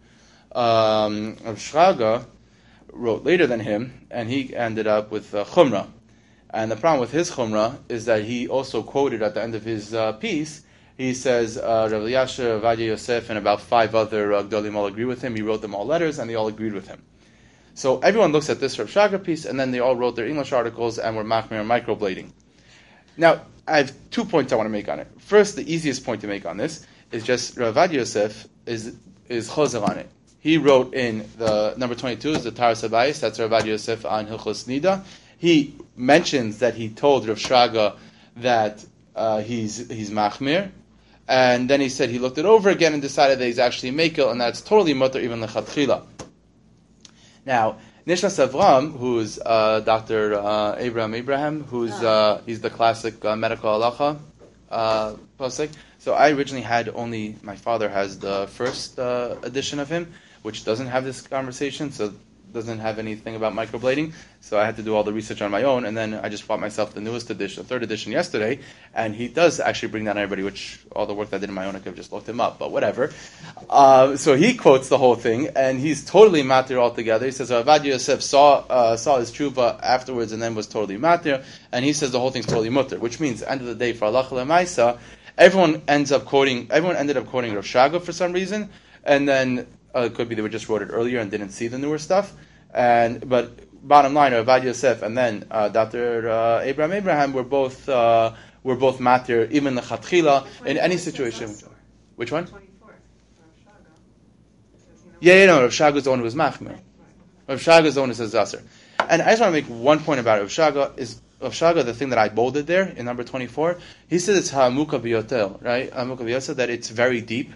Rav Shraga wrote later than him, and he ended up with Chumrah. And the problem with his Chumrah is that he also quoted at the end of his piece, he says Rav Eliashiv, Ovadia Yosef, and about 5 other Gdolim all agree with him. He wrote them all letters, and they all agreed with him. So everyone looks at this Rav Shraga piece, and then they all wrote their English articles and were machmir and microblading. Now, I have 2 points I want to make on it. First, the easiest point to make on this is just Rav Ovadia Yosef is chozer on it. He wrote in the number 22 is the Taras Habayis. That's Rav Ovadia Yosef on Hilchos Nida. He mentions that he told Rav Shraga that he's machmir, and then he said he looked it over again and decided that he's actually mekel, and that's totally mutter even lechatchila. Now, Nishnas Avram, who's Dr. Abraham, who's he's the classic medical halacha posek. So I originally had only my father has the first edition of him, which doesn't have this conversation, so doesn't have anything about microblading. So I had to do all the research on my own, and then I just bought myself the newest edition, the 3rd edition yesterday, and he does actually bring down everybody, which all the work that I did on my own, I could have just looked him up, but whatever. So he quotes the whole thing, and he's totally matir altogether. He says, Ovadia Yosef saw his tshuva afterwards and then was totally matir, and he says the whole thing's totally mutter, which means, end of the day, for halacha l'maisa, everyone ended up quoting Rav Shraga for some reason, and then it could be they just wrote it earlier and didn't see the newer stuff. But bottom line, Ovadia Yosef and then Dr. Abraham were both matir, even the chatchila in any situation. Which one?
24th, Rav Shaga. It says,
No, Rav Shaga is the one who was machmir. Rav Shaga is the one who says Zasser. And I just want to make one point about Rav Shaga, the thing that I bolded there in number 24, he says it's ha'amuka b'yotel, right? Ha'amuka b'yotel, that it's very deep.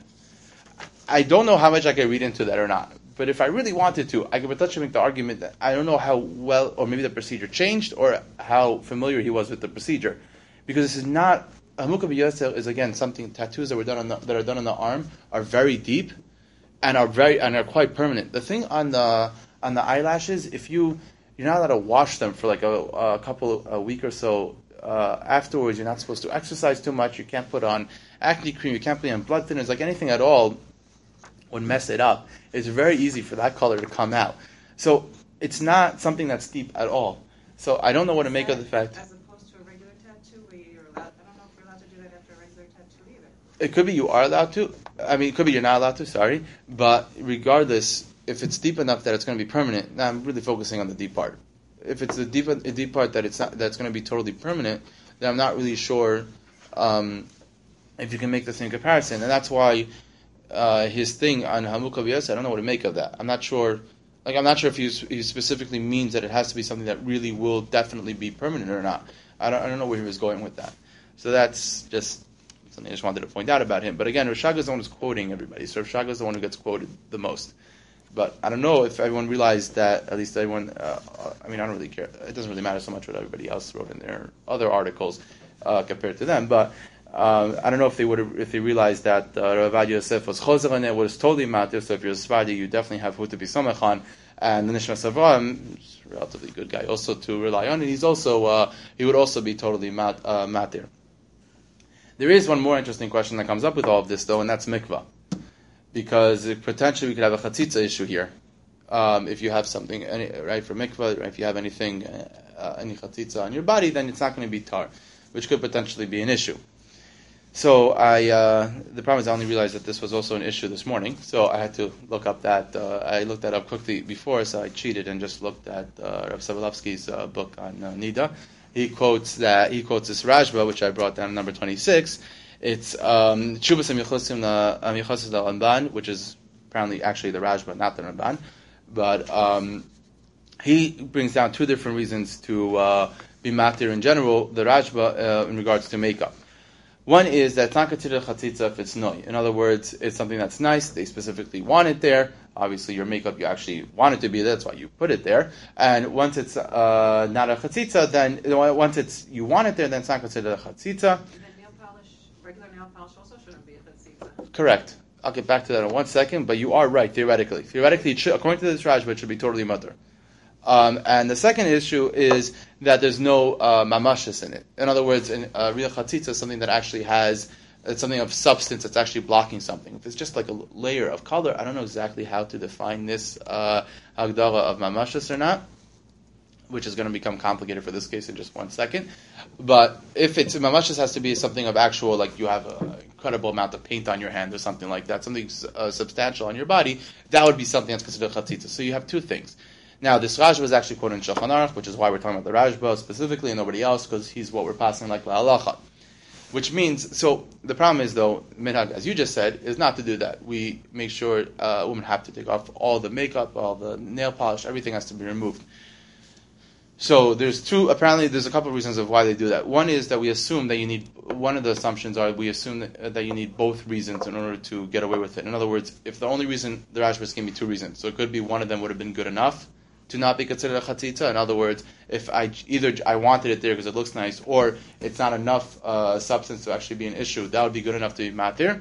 I don't know how much I can read into that or not. But if I really wanted to, I could potentially make the argument that I don't know how well, or maybe the procedure changed, or how familiar he was with the procedure. Because this is not, ha'amuka b'yotel is again something, tattoos that are done on the arm are very deep, and are quite permanent. The thing on the eyelashes, if you're not allowed to wash them for like a week or so afterwards. You're not supposed to exercise too much. You can't put on acne cream. You can't put on blood thinners. Like anything at all would mess it up. It's very easy for that color to come out. So it's not something that's deep at all. So I don't know what to make of the fact.
As opposed to a regular tattoo where you're allowed, I don't know if we're allowed to do that after a regular tattoo either.
It could be you are allowed to. I mean, it could be you're not allowed to, sorry. But regardless, if it's deep enough that it's going to be permanent, now I'm really focusing on the deep part. If it's a deep part that's going to be totally permanent, then I'm not really sure if you can make the same comparison. And that's why his thing on Hamuka B'yos, I don't know what to make of that. I'm not sure if he specifically means that it has to be something that really will definitely be permanent or not. I don't know where he was going with that. So that's just something I just wanted to point out about him. But again, Rav Shaga is the one who's quoting everybody. So Rav Shaga is the one who gets quoted the most. But I don't know if everyone realized that, at least everyone, I don't really care. It doesn't really matter so much what everybody else wrote in their other articles compared to them. But I don't know if they realized that Rav Avad Yosef was chozer on it, was totally matir. So if you're a Sephardi, you definitely have who to be somechan. And the Nishmas Avraham is a relatively good guy also to rely on. And he would also be totally matir. There is one more interesting question that comes up with all of this, though, and that's mikvah. Because potentially we could have a chatzitza issue here. If you have something, right, for mikvah, right, if you have anything, any chatzitza on your body, then it's not going to be tar, which could potentially be an issue. So the problem is I only realized that this was also an issue this morning, so I had to look up that. I looked that up quickly before, so I cheated and just looked at Rav Sobolovsky's book on Nida. He quotes this Rashba, which I brought down number 26. It's Chubas Amichosim Ramban, which is apparently actually the Rashba, not the Ramban. But he brings down two different reasons to be matir in general, the Rashba, in regards to makeup. One is that it's not considered chatzitza if it's noi. In other words, it's something that's nice. They specifically want it there. Obviously, your makeup, you actually want it to be there. That's why you put it there. And once it's not a chatzitza, then once you want it there, then it's not considered a chatzitza.
Regular nail polish also shouldn't be a chatzitza.
Correct. I'll get back to that in 1 second, but you are right, theoretically. Theoretically, according to this Rashba, it should be totally mutter. And the second issue is that there's no mamashis in it. In other words, real chatzitza is something that actually it's something of substance that's actually blocking something. If it's just like a layer of color, I don't know exactly how to define this hagdara of mamashis or not, which is going to become complicated for this case in just 1 second. But if it's mamashis, has to be something of actual, like you have an incredible amount of paint on your hand or something like that, something substantial on your body, that would be something that's considered chatzitza. So you have two things. Now, this Rashba is actually quoted in Shulchan Aruch, which is why we're talking about the Rashba specifically and nobody else, because he's what we're passing like la'alacha. Which means, so the problem is, though, minhag, as you just said, is not to do that. We make sure women have to take off all the makeup, all the nail polish, everything has to be removed. So there's a couple of reasons of why they do that. One is that we assume that one of the assumptions are we assume that you need both reasons in order to get away with it. In other words, if the only reason, the Rashba is going to be two reasons. So it could be one of them would have been good enough to not be considered a chatzitza. In other words, if I wanted it there because it looks nice, or it's not enough substance to actually be an issue, that would be good enough to be matir.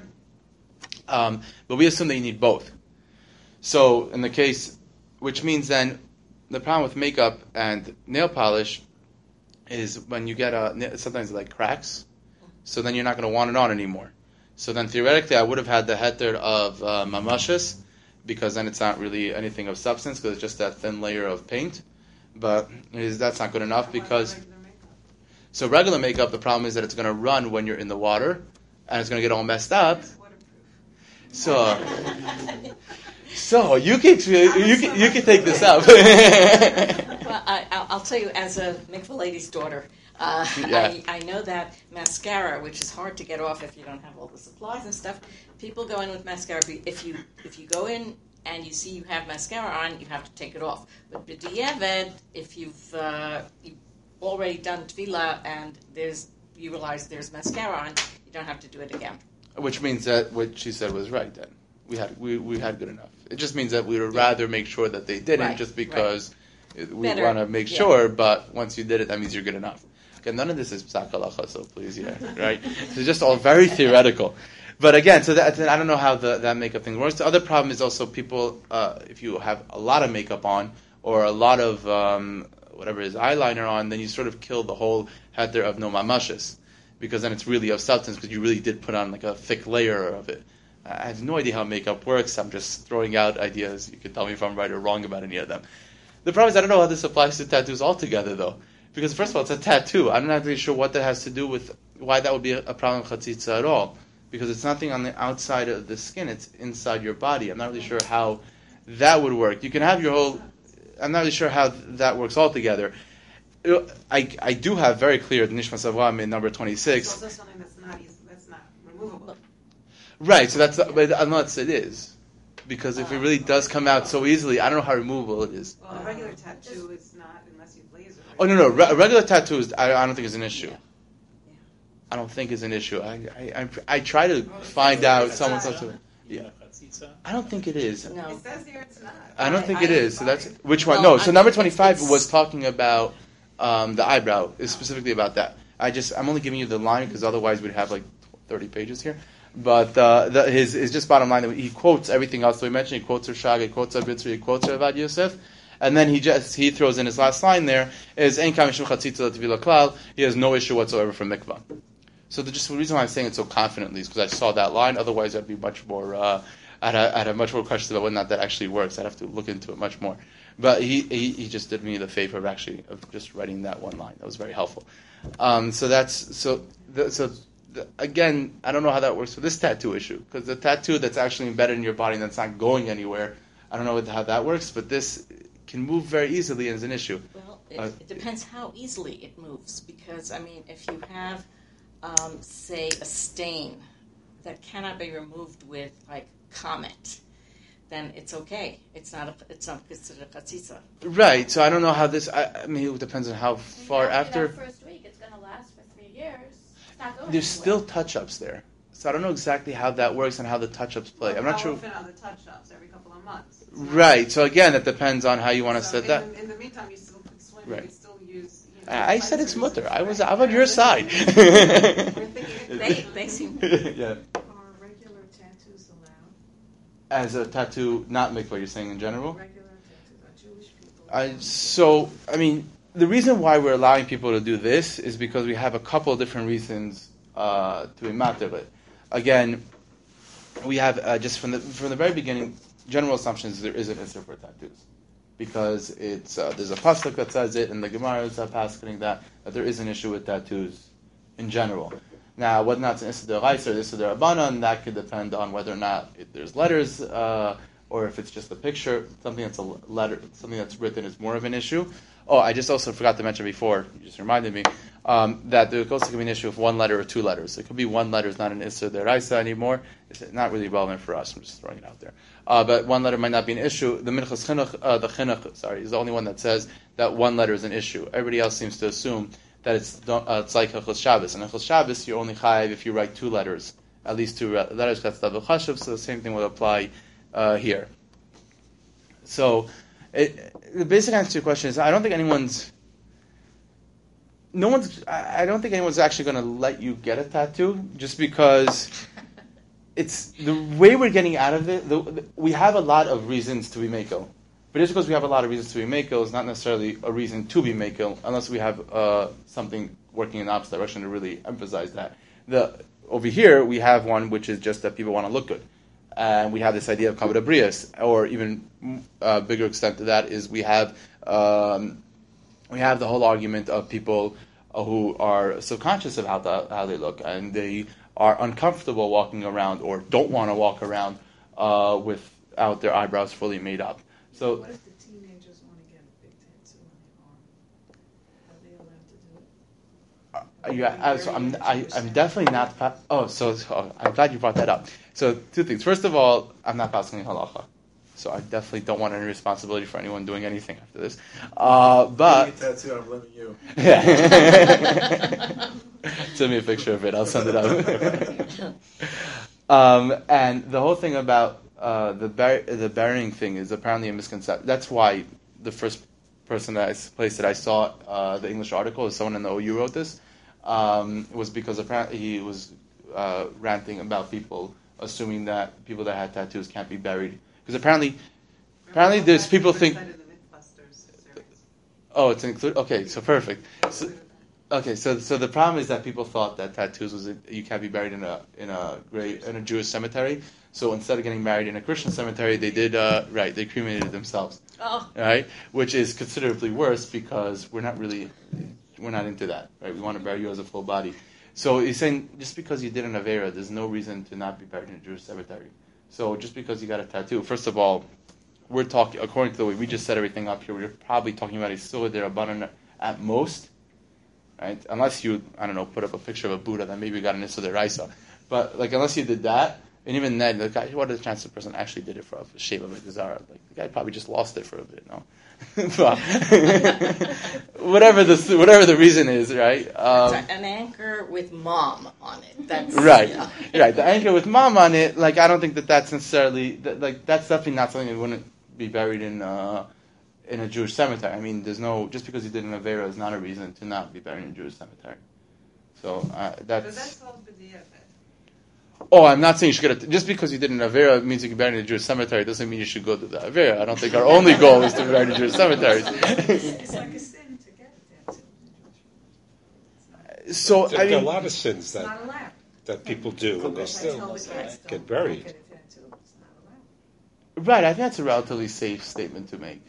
But we assume that you need both. So in the case, which means then, the problem with makeup and nail polish is when you get sometimes it like cracks, so then you're not going to want it on anymore. So then theoretically, I would have had the heter of mamashis, because then it's not really anything of substance, because it's just that thin layer of paint. But that's not good enough because... So regular makeup, the problem is that it's going to run when you're in the water, and it's going to get all messed up. So you can take this up.
Well, I'll tell you, as a mikvah lady's daughter,
Yeah.
I know that mascara, which is hard to get off if you don't have all the supplies and stuff. People go in with mascara. If you go in and you see you have mascara on, you have to take it off. But b'diavad, if you've already done tefillah and you realize there's mascara on, you don't have to do it again.
Which means that what she said was right. Then we had good enough. It just means that we would rather make sure that they didn't,
Right,
just because we
Better,
want to make sure. But once you did it, that means you're good enough. Okay, none of this is psak halacha, so please, right? It's just all very theoretical. But again, so that I don't know how that makeup thing works. The other problem is also people, if you have a lot of makeup on or a lot of whatever is eyeliner on, then you sort of kill the whole heter of no mamashis, because then it's really of substance, because you really did put on like a thick layer of it. I have no idea how makeup works. I'm just throwing out ideas. You can tell me if I'm right or wrong about any of them. The problem is I don't know how this applies to tattoos altogether, though. Because first of all, it's a tattoo. I'm not really sure what that has to do with why that would be a problem with chatzitza at all. Because it's nothing on the outside of the skin, it's inside your body. I'm not really sure how that would work. You can have your whole... I'm not really sure how that works altogether. I do have very clear the Nishmas Avram in number 26.
It's also something that's not removable.
Right, so but unless it is. Because if it really does come out so easily, I don't know how removable it is.
Well, a regular tattoo is not unless you laser it.
Oh, no. A regular tattoo is, I don't think is an issue. I don't think is an issue. I try to find out someone's up to it. Yeah. I don't think it is.
No.
It says here it's not.
I don't think it is. So that's which
Well,
one? No. So
I
number
think
25
it's-
was talking about the eyebrow. Is specifically about that. I'm only giving you the line because otherwise we'd have like 30 pages here. But his just bottom line, he quotes everything else that we mentioned. He quotes Rashag, he quotes Abitzri, he quotes Ravad Yosef. And then he throws in his last line there is Ein kamishum chatzitza l'tevila klal. He has no issue whatsoever for mikvah. So the reason why I'm saying it so confidently is because I saw that line. Otherwise, I'd be much more. I'd have much more questions about whether or not that actually works. I'd have to look into it much more. But he just did me the favor of just writing that one line. That was very helpful. Again, I don't know how that works for this tattoo issue, because the tattoo that's actually embedded in your body and that's not going anywhere, I don't know how that works, but this can move very easily and is an issue.
Well, it depends how easily it moves, because, I mean, if you have, say, a stain that cannot be removed with, like, Comet, then it's okay. It's not considered a chatzitza.
Right, so I don't know how this, I mean, it depends on how far after.
That first week, it's going to last for 3 years. It's not going
There's
anywhere.
still touch-ups there. So I don't know exactly how that works and how the touch-ups play. I'm not sure.
How often are the touch-ups? Every couple of months. It's not-
Right, so again, it depends on how you want to
So
set that.
In the meantime, you still could swim.
Right.
You could still use.
I said it's
cleansers.
mutter. I'm
Right.
on your side.
We're thinking it-
They seem...
Yeah.
Are regular tattoos allowed?
As a tattoo, not mikvah, you're saying in general?
Regular tattoos are Jewish people.
The reason why we're allowing people to do this is because we have a couple of different reasons to be matter it. Again, we have just from the very beginning, general assumptions there is an issur for tattoos, because it's there's a pasuk that says it, and the Gemara is pasuk that there is an issue with tattoos in general. Now, whether or not it's an issur d'oraisa or issur d'rabbanan, that could depend on whether or not there's letters, or if it's just a picture. Something that's a letter, something that's written is more of an issue. Oh, I just also forgot to mention before, you just reminded me, that there also could be an issue of one letter or two letters. It could be one letter is not an issur d'oraisa anymore. It's not really relevant for us. I'm just throwing it out there. But one letter might not be an issue. The Minchas Chinuch, the Chinuch, is the only one that says that one letter is an issue. Everybody else seems to assume that it's like Hilchos Shabbos. And Hilchos Shabbos, you're only chayiv if you write two letters, at least two letters. That's double chashuv. So the same thing will apply here. So the basic answer to your question is I don't think anyone's actually going to let you get a tattoo just because it's the way we're getting out of it. We have a lot of reasons to be meko, but just because we have a lot of reasons to be meko is not necessarily a reason to be meko unless we have something working in the opposite direction to really emphasize that. Over here we have one which is just that people want to look good. And we have this idea of kavod abrius, or even bigger extent to that is we have the whole argument of people who are subconscious of how they look, and they are uncomfortable walking around or don't want to walk around without their eyebrows fully made up. So,
What if the teenagers want to get a big tattoo on their arm? Are they allowed to do it?
I'm definitely not. I'm glad you brought that up. So, two things. First of all, I'm not passing halacha, so I definitely don't want any responsibility for anyone doing anything after this. But
Getting a tattoo, I'm blaming you.
Yeah. Send me a picture of it. I'll send it out. And the whole thing about the burying thing is apparently a misconception. That's why the first place that I saw the English article is someone in the OU wrote this. Was because apparently he was ranting about people assuming that people that had tattoos can't be buried, because apparently there's people think. Oh, it's included. Okay, so perfect. So the problem is that people thought that tattoos you can't be buried in a Jewish cemetery. So instead of getting married in a Christian cemetery, they did they cremated themselves.
Oh.
Right, which is considerably worse because we're not into that, right? We want to bury you as a full body. So he's saying just because you did an Avera, there's no reason to not be buried in a Jewish cemetery. So just because you got a tattoo, first of all, we're talking, according to the way we just set everything up here, we're probably talking about a Isur D'Rabbanan at most, right? Unless you, I don't know, put up a picture of a Buddha, then maybe you got an Isur D'Oraisa. But unless you did that, and even then, the guy, what are the chances the person actually did it for the shape of a Gezara? The guy probably just lost it for a bit, no? But whatever the reason is, right?
An anchor with mom on it. That's
right.
Yeah.
Right. The anchor with mom on it. I don't think that's necessarily that's definitely not something that wouldn't be buried in a Jewish cemetery. I mean, just because you did an Avera is not a reason to not be buried in a Jewish cemetery. So
But that's all b'diavad.
Oh, I'm not saying you should get just because you did an Avera means you can be buried in a Jewish cemetery. It doesn't mean you should go to the Avera. I don't think our only goal is to be buried in Jewish cemeteries.
It's like a sin to get a tattoo in the Jewish.
So
There are a lot of sins
It's not allowed.
that people do, and they
I
still
tell the kids,
get
don't
buried.
get a tattoo. It's not allowed.
right, I think that's a relatively safe statement to make.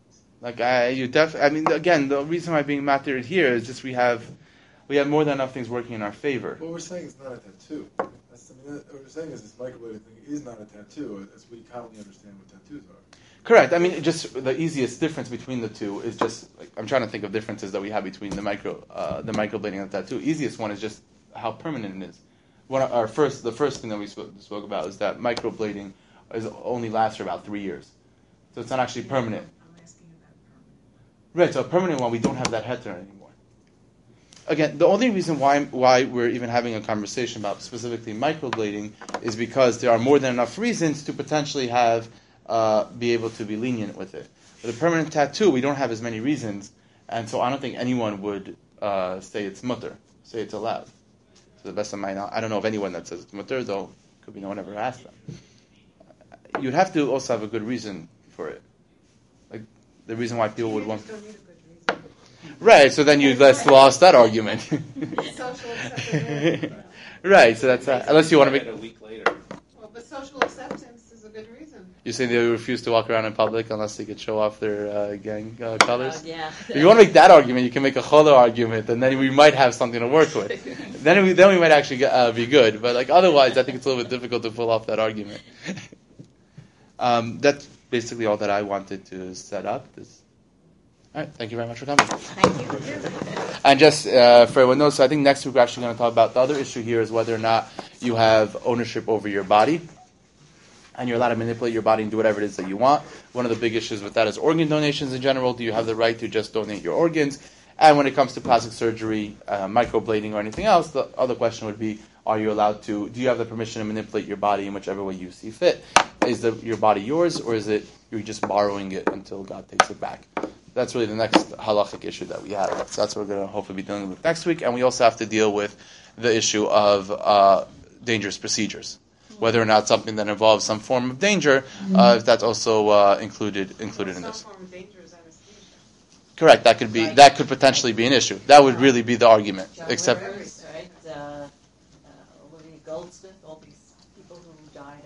Again, the reason why being mattered here is just we have more than enough things working in our favor.
What we're saying is not a tattoo. What we're saying is this microblading thing is not a tattoo, as we commonly understand what tattoos are.
Correct. I mean, just the easiest difference between the two is just I'm trying to think of differences that we have between the microblading and the tattoo. Easiest one is just how permanent it is. The first thing that we spoke about is that microblading only lasts for about 3 years, so it's not actually permanent.
I'm asking about permanent.
Right. So a permanent one, we don't have that heter anymore. Again, the only reason why we're even having a conversation about specifically microblading is because there are more than enough reasons to potentially be able to be lenient with it. With a permanent tattoo, we don't have as many reasons, and so I don't think anyone would say it's mutter, say it's allowed. To the best of my knowledge, I don't know of anyone that says it's mutter, though could be no one ever asked them. You'd have to also have a good reason for it, like the reason why people would want.
You don't need a good reason.
Right, so then you just lost that argument.
Social acceptance.
Right, so that's unless you want to make.
A week later.
Well, but social acceptance is a good reason.
You say they refuse to walk around in public unless they could show off their gang colors.
Yeah.
If you want to make that argument, you can make a cholo argument, and then we might have something to work with. then we might actually be good. But otherwise, I think it's a little bit difficult to pull off that argument. That's basically all that I wanted to set up. All right, thank you very much for coming.
Thank you.
And just for everyone knows, so I think next week we're actually going to talk about the other issue here is whether or not you have ownership over your body. And you're allowed to manipulate your body and do whatever it is that you want. One of the big issues with that is organ donations in general. Do you have the right to just donate your organs? And when it comes to plastic surgery, microblading, or anything else, the other question would be, do you have the permission to manipulate your body in whichever way you see fit? Is your body yours, or is it you're just borrowing it until God takes it back? That's really the next halachic issue that we have. So that's what we're going to hopefully be dealing with next week. And we also have to deal with the issue of dangerous procedures. Whether or not something that involves some form of danger, if that's also included in this.
Some form of danger is anesthesia.
Correct. That could potentially be an issue. That would really be the argument. Except.
Rivers, right? Olivia Goldsmith, all these people who died